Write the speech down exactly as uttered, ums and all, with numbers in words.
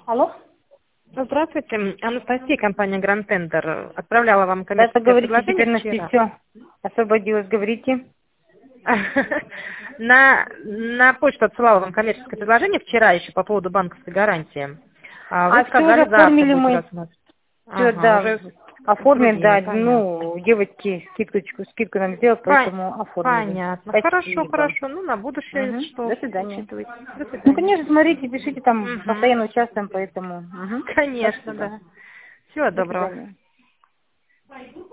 Алло? Здравствуйте, Анастасия, компания Grand Tender отправляла вам Да, коммерческое поговорите теперь, предложение Настя, вчера. все. Освободилась, говорите. На, на почту отсылала вам коммерческое предложение вчера еще по поводу банковской гарантии. А А вы все уже сказали, завтра оформили будете мы. рассматривать. Все, Ага, да, уже с оформим, другими, да. понятно. Ну, девочки скидочку, скидку нам сделают, Пон- поэтому оформили. Понятно. Хорошо, Спасибо. хорошо. Ну, на будущее Мгм. что До свидания. учитывать. До Ну, свидания. конечно, смотрите, пишите, там Мгм. постоянно участвуем, поэтому. Мгм. Конечно, Спасибо. да. Всего До доброго. свидания.